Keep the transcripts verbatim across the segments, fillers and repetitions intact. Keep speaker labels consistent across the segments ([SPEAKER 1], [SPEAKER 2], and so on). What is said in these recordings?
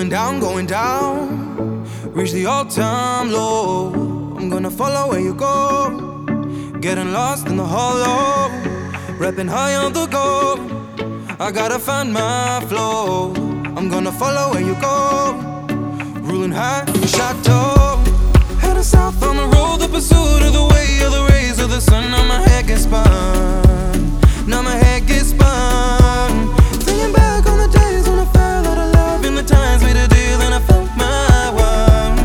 [SPEAKER 1] Going down, going down, reach the all-time low. I'm gonna follow where you go, getting lost in the hollow, rapping high on the go. I gotta find my flow. I'm gonna follow where you go, ruling high in the chateau. Heading south on the road, the pursuit of the way of the rays of the sun. Now my head gets spun, now my head gets spun. Thinking back on the days when I fell out of love, and the times we did deal and I felt my one,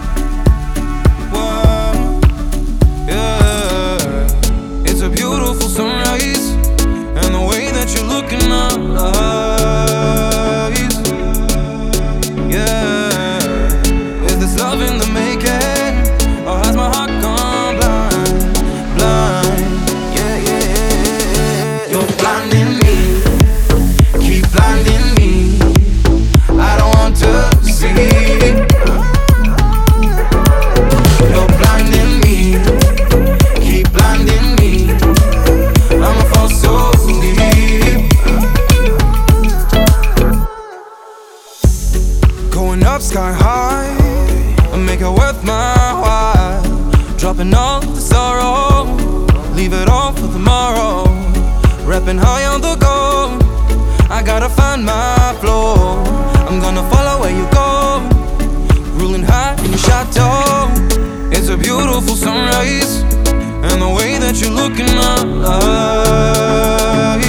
[SPEAKER 1] one, yeah. It's a beautiful sunrise, and the way that you look in my eyes, yeah. Is this love in the making, or has my heart gone blind, blind? Yeah, yeah, yeah, yeah. You're blinding me, keep blinding me. I don't want to see. You're blinding me, keep blinding me. I'ma fall so deep. Going up sky high, I make it worth my while. Dropping all the sorrow, leave it all for tomorrow. Rapping high on the go, I gotta find my flow. I'm gonna follow where you go, ruling high in the chateau. It's a beautiful sunrise, and the way that you look in my eyes,